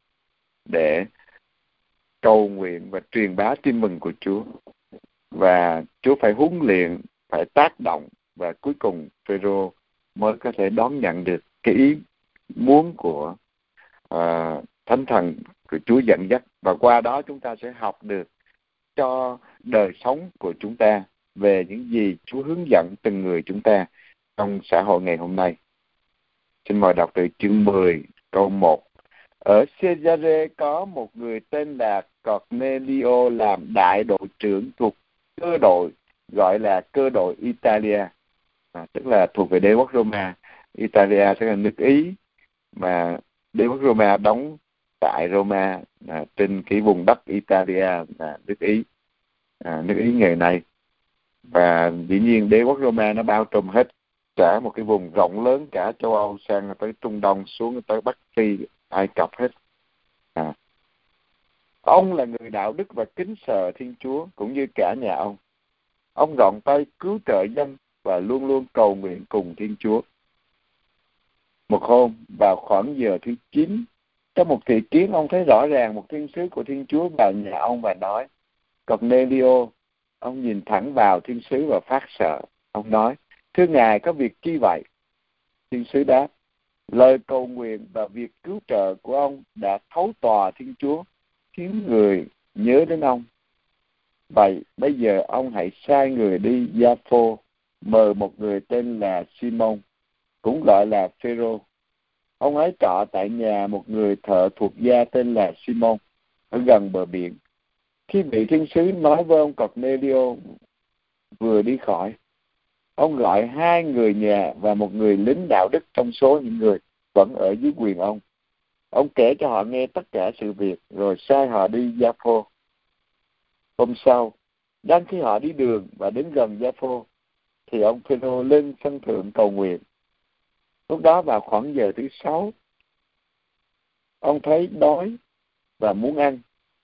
để cầu nguyện và truyền bá tin mừng của Chúa. Và Chúa phải huấn luyện, phải tác động, và cuối cùng Phêrô mới có thể đón nhận được cái ý muốn của uh, Thánh Thần của Chúa dẫn dắt. Và qua đó chúng ta sẽ học được cho đời sống của chúng ta về những gì Chúa hướng dẫn từng người chúng ta trong xã hội ngày hôm nay. Xin mời đọc từ chương mười câu một. Ở Caesarea có một người tên là Cornelio làm đại đội trưởng thuộc cơ đội gọi là cơ đội Italia, à, tức là thuộc về đế quốc Roma. Italia tức là nước Ý, mà đế quốc Roma đóng tại Roma, à, trên cái vùng đất Italia là nước Ý, à, nước Ý ngày nay. Và dĩ nhiên đế quốc Roma nó bao trùm hết cả một cái vùng rộng lớn, cả châu Âu sang tới Trung Đông xuống tới Bắc Phi, Ai Cập hết. À. Ông là người đạo đức và kính sợ Thiên Chúa cũng như cả nhà ông. Ông rộng tay cứu trợ dân và luôn luôn cầu nguyện cùng Thiên Chúa. Một hôm vào khoảng giờ thứ chín, trong một thị kiến ông thấy rõ ràng một thiên sứ của Thiên Chúa vào nhà ông và nói: Cornelio. Ông nhìn thẳng vào thiên sứ và phát sợ. Ông nói: Thưa Ngài, có việc chi vậy? Thiên sứ đáp: lời cầu nguyện và việc cứu trợ của ông đã thấu tòa Thiên Chúa, khiến người nhớ đến ông. Vậy bây giờ ông hãy sai người đi Gia-phô, mời một người tên là Simon, cũng gọi là Phêrô, Ông ấy trọ tại nhà một người thợ thuộc gia tên là Simon ở gần bờ biển. Khi vị thiên sứ nói với ông Cornelio vừa đi khỏi, ông gọi hai người nhà và một người lính đạo đức trong số những người vẫn ở dưới quyền ông. Ông kể cho họ nghe tất cả sự việc, rồi sai họ đi Gia-phô. Hôm sau, đang khi họ đi đường và đến gần Gia-phô, thì ông Phêrô lên sân thượng cầu nguyện. Lúc đó vào khoảng giờ thứ sáu, ông thấy đói và muốn ăn.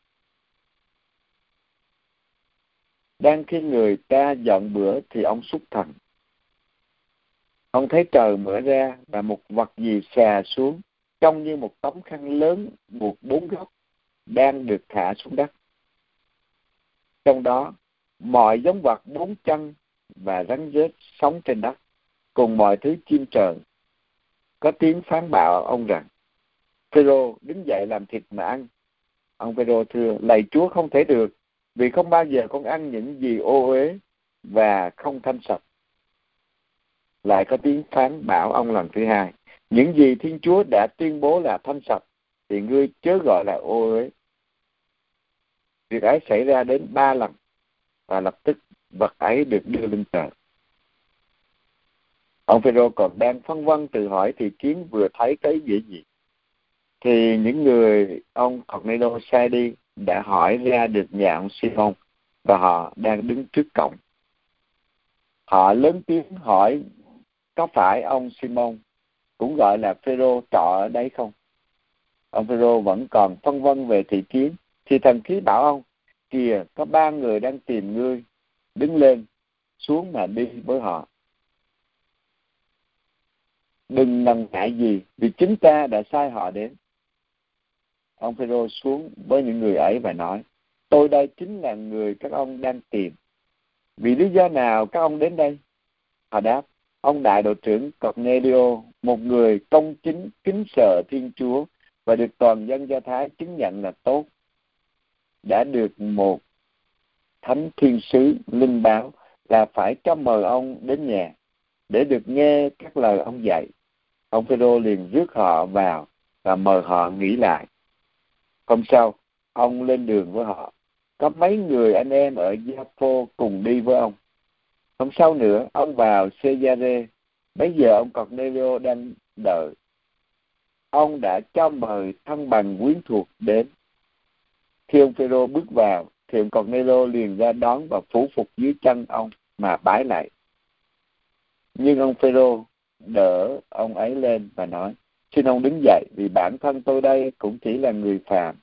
Đang khi người ta dọn bữa thì ông xuất thần. Ông thấy trời mở ra và một vật gì xà xuống, trông như một tấm khăn lớn buộc bốn góc, đang được thả xuống đất. Trong đó, mọi giống vật bốn chân và rắn rết sống trên đất, cùng mọi thứ chim trời, có tiếng phán bảo ông rằng: Phêrô, đứng dậy làm thịt mà ăn. Ông Phêrô thưa: lạy Chúa, không thể được, vì không bao giờ con ăn những gì ô uế và không thanh sạch. Lại có tiếng phán bảo ông lần thứ hai: những gì Thiên Chúa đã tuyên bố là thanh sạch thì ngươi chớ gọi là ô uế. Việc ấy xảy ra đến ba lần, và lập tức vật ấy được đưa lên trời. Ông Phêrô còn đang phân vân tự hỏi thì kiến vừa thấy cái gì gì thì những người ông Cornelio sai đi đã hỏi ra được nhà ông Simon, và họ đang đứng trước cổng. Họ lớn tiếng hỏi có phải ông Simon, cũng gọi là Phêrô, trọ ở đấy không? Ông Phêrô vẫn còn phân vân về thị kiến, thì thần khí bảo ông: kìa, có ba người đang tìm ngươi, đứng lên, xuống mà đi với họ. Đừng ngần ngại gì, vì chính ta đã sai họ đến. Ông Phêrô xuống với những người ấy và nói: tôi đây chính là người các ông đang tìm. Vì lý do nào các ông đến đây? Họ đáp: ông đại đội trưởng Cornelio, một người công chính kính sợ Thiên Chúa và được toàn dân Do Thái chứng nhận là tốt, đã được một thánh thiên sứ linh báo là phải cho mời ông đến nhà để được nghe các lời ông dạy. Ông Phêrô liền rước họ vào và mời họ nghỉ lại. Hôm sau, ông lên đường với họ. Có mấy người anh em ở Gia-phô cùng đi với ông. Hôm sau nữa, ông vào Cê-gia-rê. Bây giờ ông Cornelio đang đợi. Ông đã cho mời thân bằng quyến thuộc đến. Khi ông Phêrô bước vào, thì ông Cornelio liền ra đón và phủ phục dưới chân ông mà bái lại. Nhưng ông Phêrô đỡ ông ấy lên và nói: xin ông đứng dậy, vì bản thân tôi đây cũng chỉ là người phàm.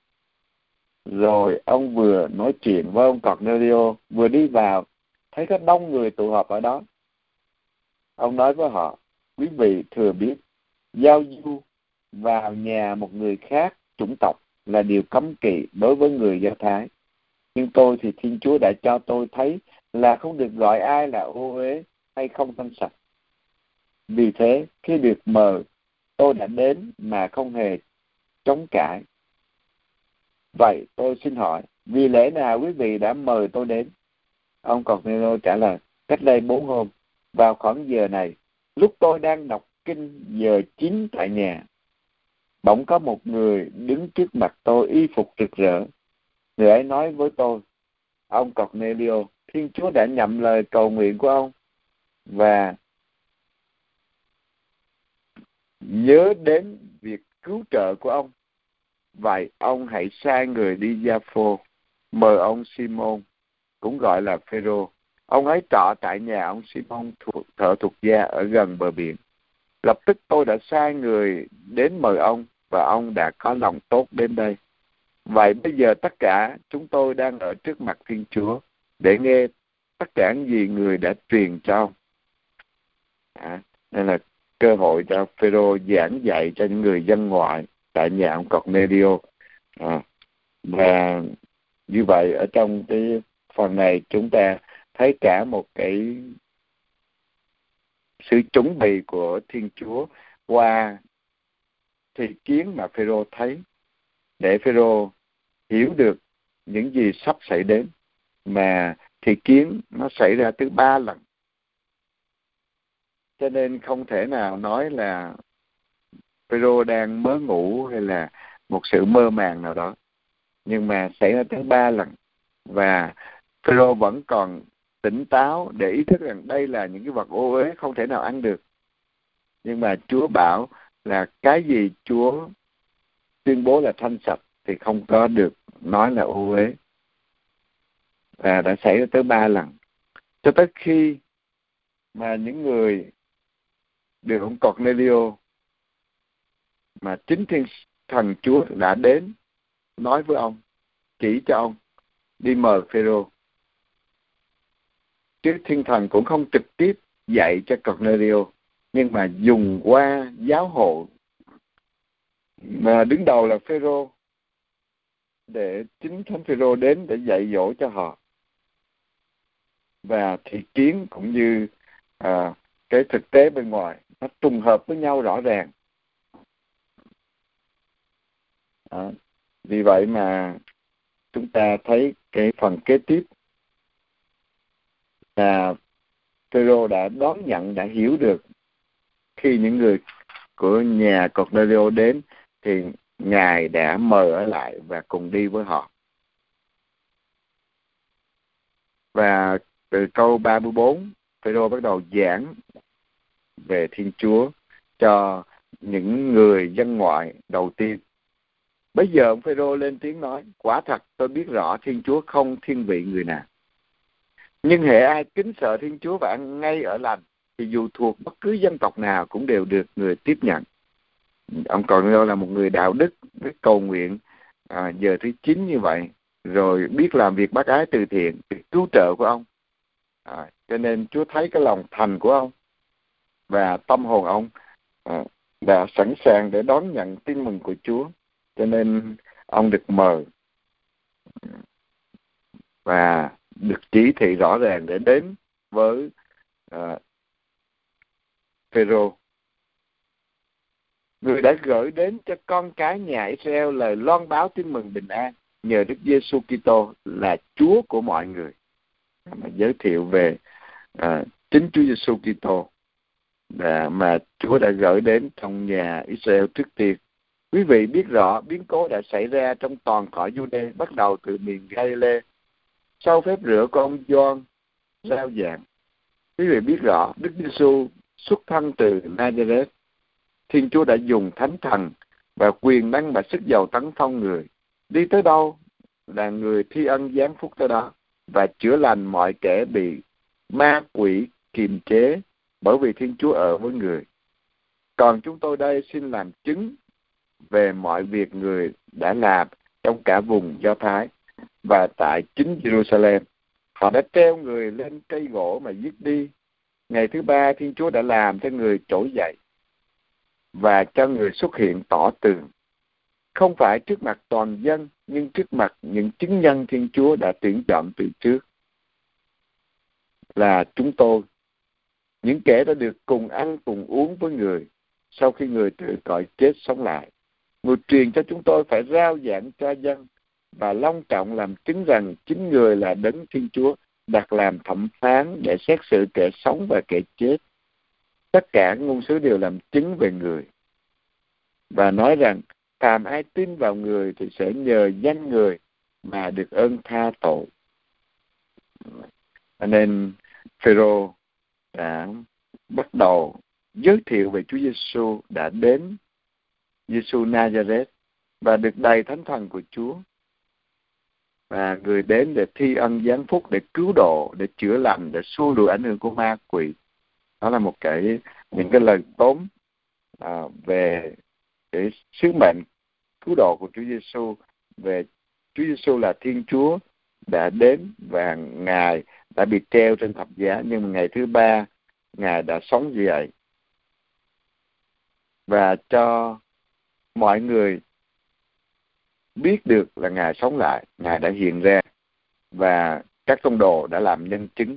Rồi ông vừa nói chuyện với ông Cornelio, vừa đi vào, thấy có đông người tụ họp ở đó. Ông nói với họ: quý vị thừa biết, giao du vào nhà một người khác chủng tộc là điều cấm kỵ đối với người Do Thái. Nhưng tôi thì Thiên Chúa đã cho tôi thấy là không được gọi ai là ô uế hay không thanh sạch. Vì thế, khi được mời, tôi đã đến mà không hề chống cãi. Vậy tôi xin hỏi, vì lẽ nào quý vị đã mời tôi đến? Ông Cornelio trả lời: cách đây bốn hôm, vào khoảng giờ này, lúc tôi đang đọc kinh giờ chín tại nhà, bỗng có một người đứng trước mặt tôi y phục rực rỡ. Người ấy nói với tôi: ông Cornelio, Thiên Chúa đã nhậm lời cầu nguyện của ông và nhớ đến việc cứu trợ của ông. Vậy ông hãy sai người đi Gia-phô, mời ông Simon, cũng gọi là Phêrô. Ông ấy trọ tại nhà ông Simon thuộc, thợ thuộc gia ở gần bờ biển. Lập tức tôi đã sai người đến mời ông, và ông đã có lòng tốt đến đây. Vậy bây giờ tất cả chúng tôi đang ở trước mặt Thiên Chúa để nghe tất cả những gì người đã truyền cho ông. À, nên là cơ hội cho Phêrô giảng dạy cho những người dân ngoại tại nhà ông Cornelio. À, và như vậy ở trong cái phần này chúng ta thấy cả một cái sự chuẩn bị của Thiên Chúa qua thị kiến mà Phêrô thấy, để Phêrô hiểu được những gì sắp xảy đến, mà thị kiến nó xảy ra tới ba lần. Cho nên không thể nào nói là Phêrô đang mới ngủ hay là một sự mơ màng nào đó, nhưng mà xảy ra tới ba lần, và Phêrô vẫn còn tỉnh táo để ý thức rằng đây là những cái vật ô uế không thể nào ăn được. Nhưng mà Chúa bảo là cái gì Chúa tuyên bố là thanh sạch thì không có được nói là ô uế. Và đã xảy ra tới ba lần, cho tới khi mà những người được ông Cornelio mà chính Thiên Thần Chúa đã đến nói với ông, chỉ cho ông đi mời Phêrô. Chứ Thiên Thần cũng không trực tiếp dạy cho Cornelio, nhưng mà dùng qua giáo hộ mà đứng đầu là Phêrô, để chính Thánh Phêrô đến để dạy dỗ cho họ. Và thị kiến cũng như à, cái thực tế bên ngoài nó trùng hợp với nhau rõ ràng. À, vì vậy mà chúng ta thấy cái phần kế tiếp là Phêrô đã đón nhận, đã hiểu được khi những người của nhà Cornelio đến thì Ngài đã mời ở lại và cùng đi với họ. Và từ câu ba mươi bốn, Phêrô bắt đầu giảng về Thiên Chúa cho những người dân ngoại đầu tiên. Bây giờ ông Phêrô lên tiếng nói: quả thật tôi biết rõ Thiên Chúa không thiên vị người nào, nhưng hễ ai kính sợ Thiên Chúa và ăn ngay ở lành thì dù thuộc bất cứ dân tộc nào cũng đều được người tiếp nhận. Ông Cornelio là một người đạo đức, biết cầu nguyện à, giờ thứ chín như vậy, rồi biết làm việc bác ái từ thiện, việc cứu trợ của ông. À, cho nên Chúa thấy cái lòng thành của ông và tâm hồn ông à, đã sẵn sàng để đón nhận tin mừng của Chúa. Cho nên ông được mời và được chỉ thị rõ ràng để đến với uh, Phêrô, người đã gửi đến cho con cái nhà Israel lời loan báo tin mừng bình an nhờ Đức Giêsu Kitô là Chúa của mọi người. Mà giới thiệu về uh, chính Chúa Giêsu Kitô đã, mà Chúa đã gửi đến trong nhà Israel trước tiên. Quý vị biết rõ biến cố đã xảy ra trong toàn cõi Giu-đê, bắt đầu từ miền Ga-li-lê sau phép rửa của ông Gioan rao giảng. Quý vị biết rõ Đức Giêsu xuất thân từ Nazareth. Thiên Chúa đã dùng thánh thần và quyền năng và sức giàu tấn phong người, đi tới đâu là người thi ân giáng phúc tới đó, và chữa lành mọi kẻ bị ma quỷ kiềm chế, bởi vì Thiên Chúa ở với người. Còn chúng tôi đây xin làm chứng về mọi việc người đã làm trong cả vùng Do Thái và tại chính Jerusalem. Họ đã treo người lên cây gỗ mà giết đi. Ngày thứ ba Thiên Chúa đã làm cho người trỗi dậy và cho người xuất hiện tỏ tường, không phải trước mặt toàn dân, nhưng trước mặt những chứng nhân Thiên Chúa đã tuyển chọn từ trước, là chúng tôi, những kẻ đã được cùng ăn cùng uống với người sau khi người từ cõi chết sống lại. Người truyền cho chúng tôi phải rao giảng cho dân và long trọng làm chứng rằng chính người là Đấng Thiên Chúa đặt làm thẩm phán để xét xử kẻ sống và kẻ chết. Tất cả ngôn sứ đều làm chứng về người và nói rằng phàm ai tin vào người thì sẽ nhờ danh người mà được ơn tha tội. Nên Phêrô đã bắt đầu giới thiệu về Chúa Giêsu đã đến, Giêsu Nazareth, và được đầy thánh thần của Chúa, và người đến để thi ân giáng phúc, để cứu độ, để chữa lành, để xua đuổi ảnh hưởng của ma quỷ. Đó là một cái những cái lời tóm à, về cái sứ mệnh cứu độ của Chúa Giêsu, về Chúa Giêsu là Thiên Chúa đã đến và Ngài đã bị treo trên thập giá, nhưng mà ngày thứ ba Ngài đã sống dậy và cho mọi người biết được là Ngài sống lại, Ngài đã hiện ra, và các tông đồ đã làm nhân chứng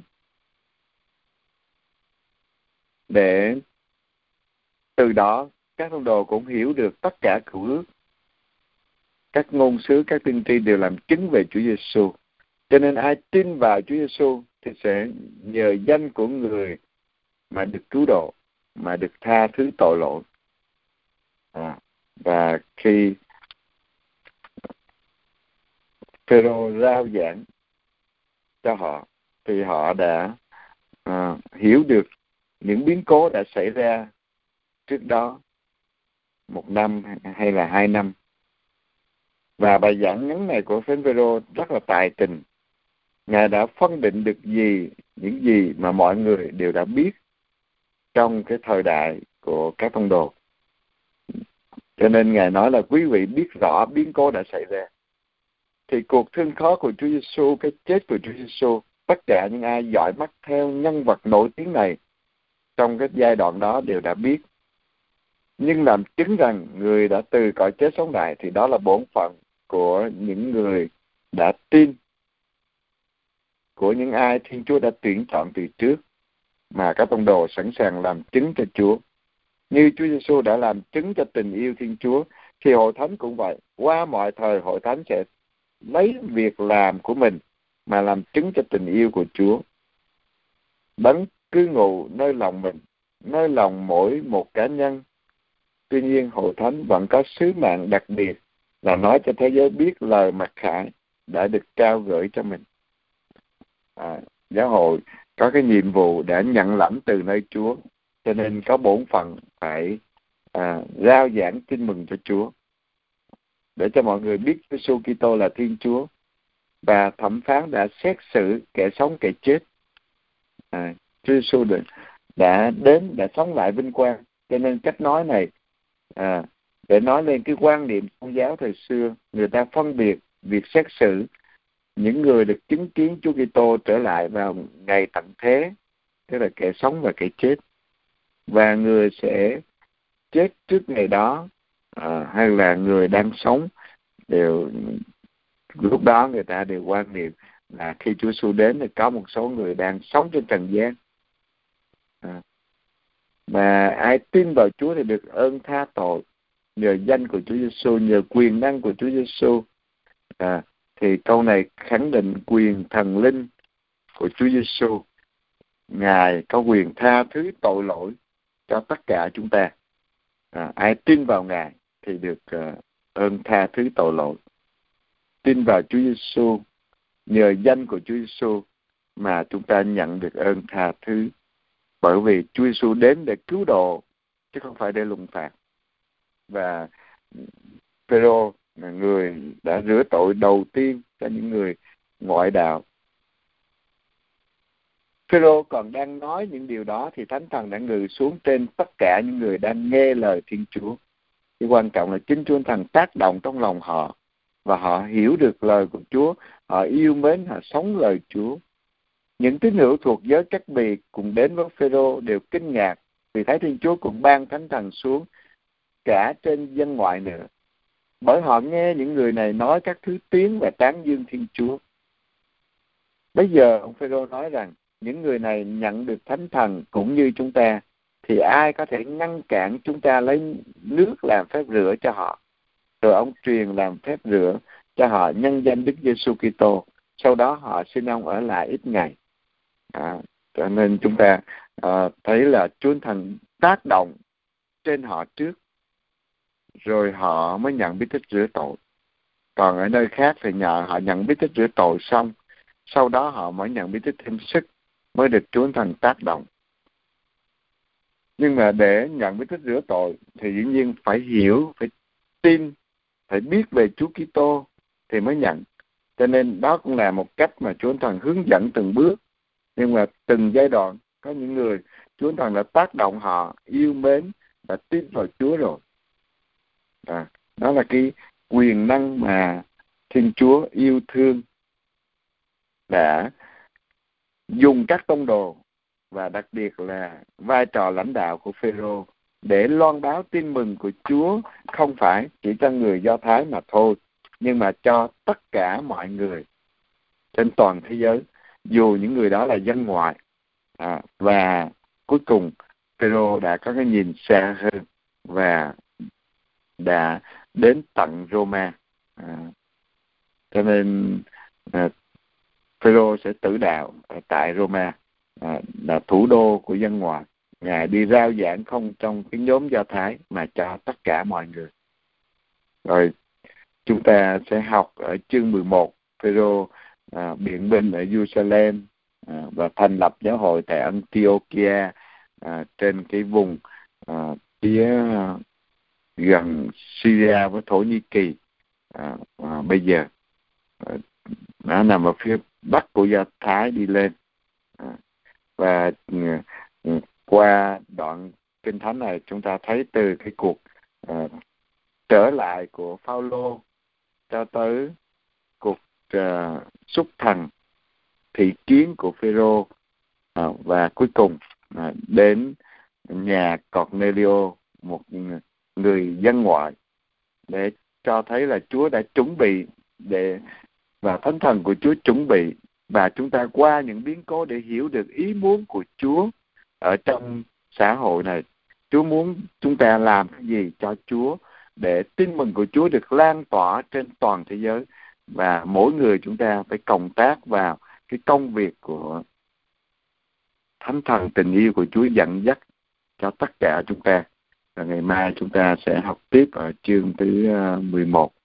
để từ đó các tông đồ cũng hiểu được tất cả cựu ước. Các ngôn sứ, các tiên tri đều làm chứng về Chúa Giêsu. Cho nên ai tin vào Chúa Giêsu thì sẽ nhờ danh của người mà được cứu độ, mà được tha thứ tội lỗi. À, và khi Phêrô rao giảng cho họ thì họ đã à, hiểu được những biến cố đã xảy ra trước đó một năm hay là hai năm. Và bài giảng ngắn này của Thánh Phêrô rất là tài tình. Ngài đã phân định được gì những gì mà mọi người đều đã biết trong cái thời đại của các tông đồ. Cho nên Ngài nói là quý vị biết rõ biến cố đã xảy ra. Thì cuộc thương khó của Chúa Giêsu, cái chết của Chúa Giêsu, tất cả những ai dõi mắt theo nhân vật nổi tiếng này trong cái giai đoạn đó đều đã biết. Nhưng làm chứng rằng người đã từ cõi chết sống lại thì đó là bổn phận của những người đã tin, của những ai Thiên Chúa đã tuyển chọn từ trước, mà các tông đồ sẵn sàng làm chứng cho Chúa. Như Chúa Giêsu đã làm chứng cho tình yêu Thiên Chúa, thì hội thánh cũng vậy. Qua mọi thời, hội thánh sẽ lấy việc làm của mình mà làm chứng cho tình yêu của Chúa. Đấng cư ngụ nơi lòng mình, nơi lòng mỗi một cá nhân. Tuy nhiên, hội thánh vẫn có sứ mạng đặc biệt là nói cho thế giới biết lời mặc khải đã được trao gửi cho mình. À, giáo hội có cái nhiệm vụ đã nhận lãnh từ nơi Chúa, cho nên có bổn phận phải à, rao giảng tin mừng cho Chúa, để cho mọi người biết Chúa Giêsu Kitô là Thiên Chúa, và thẩm phán đã xét xử kẻ sống kẻ chết. À, Chúa Giêsu đã, đã đến, đã sống lại vinh quang. Cho nên cách nói này à, để nói lên cái quan niệm tôn giáo thời xưa, người ta phân biệt việc xét xử những người được chứng kiến Chúa Kitô trở lại vào ngày tận thế, tức là kẻ sống và kẻ chết, và người sẽ chết trước ngày đó, à, hay là người đang sống, đều lúc đó người ta đều quan niệm là khi Chúa Giêsu đến thì có một số người đang sống trên trần gian. À, mà ai tin vào Chúa thì được ơn tha tội nhờ danh của Chúa Giêsu, nhờ quyền năng của Chúa Giêsu. À, thì câu này khẳng định quyền thần linh của Chúa Giêsu. Ngài có quyền tha thứ tội lỗi cho tất cả chúng ta. À, ai tin vào Ngài thì được uh, ơn tha thứ tội lỗi. Tin vào Chúa Giêsu, nhờ danh của Chúa Giêsu mà chúng ta nhận được ơn tha thứ. Bởi vì Chúa Giêsu đến để cứu độ, chứ không phải để lùng phạt. Và Phêrô là người đã rửa tội đầu tiên cho những người ngoại đạo. Phêrô còn đang nói những điều đó thì Thánh Thần đã ngự xuống trên tất cả những người đang nghe lời Thiên Chúa. Cái quan trọng là chính Chúa Thần tác động trong lòng họ, và họ hiểu được lời của Chúa, họ yêu mến, họ sống lời Chúa. Những tín hữu thuộc giới các bì cùng đến với Phêrô đều kinh ngạc vì thấy Thiên Chúa cũng ban Thánh Thần xuống cả trên dân ngoại nữa, bởi họ nghe những người này nói các thứ tiếng và tán dương Thiên Chúa. Bây giờ ông Phêrô nói rằng những người này nhận được Thánh Thần cũng như chúng ta, thì ai có thể ngăn cản chúng ta lấy nước làm phép rửa cho họ? Rồi ông truyền làm phép rửa cho họ nhân danh Đức Giêsu Kitô. Sau đó họ xin ông ở lại ít ngày. À, cho nên chúng ta à, thấy là Chúa Thần tác động trên họ trước, rồi họ mới nhận bí tích rửa tội. Còn ở nơi khác thì nhờ họ nhận bí tích rửa tội xong, sau đó họ mới nhận bí tích thêm sức, mới được Chúa Thần tác động. Nhưng mà để nhận bí tích rửa tội thì dĩ nhiên phải hiểu, phải tin, phải biết về Chúa Kitô thì mới nhận. Cho nên đó cũng là một cách mà Chúa Thần hướng dẫn từng bước. Nhưng mà từng giai đoạn có những người Chúa Thần đã tác động họ yêu mến và tin vào Chúa rồi. À, đó là cái quyền năng mà Thiên Chúa yêu thương đã dùng các tông đồ, và đặc biệt là vai trò lãnh đạo của Phêrô, để loan báo tin mừng của Chúa không phải chỉ cho người Do Thái mà thôi, nhưng mà cho tất cả mọi người trên toàn thế giới, dù những người đó là dân ngoại. À, và cuối cùng Phêrô đã có cái nhìn xa hơn và đã đến tận Roma. À, cho nên à, Phêrô sẽ tử đạo tại Roma, à, là thủ đô của dân ngoại. Ngài đi rao giảng không trong cái nhóm Do Thái mà cho tất cả mọi người. Rồi chúng ta sẽ học ở chương mười một, Phêrô à, biện binh ở Jerusalem à, và thành lập giáo hội tại Antiochia à, trên cái vùng à, phía à, gần Syria với Thổ Nhĩ Kỳ à, à, bây giờ à, nó nằm ở phía bắc của Do Thái đi lên à, và ừ, qua đoạn kinh thánh này chúng ta thấy từ cái cuộc à, trở lại của Phao-lô cho tới cuộc uh, xúc thần thị kiến của Phêrô uh, và cuối cùng uh, đến nhà Cornelio, một người dân ngoại, để cho thấy là Chúa đã chuẩn bị để và Thánh Thần của Chúa chuẩn bị, và chúng ta qua những biến cố để hiểu được ý muốn của Chúa ở trong xã hội này. Chúa muốn chúng ta làm cái gì cho Chúa để tin mừng của Chúa được lan tỏa trên toàn thế giới, và mỗi người chúng ta phải cộng tác vào cái công việc của Thánh Thần tình yêu của Chúa dẫn dắt cho tất cả chúng ta. Và ngày mai chúng ta sẽ học tiếp ở chương thứ mười một.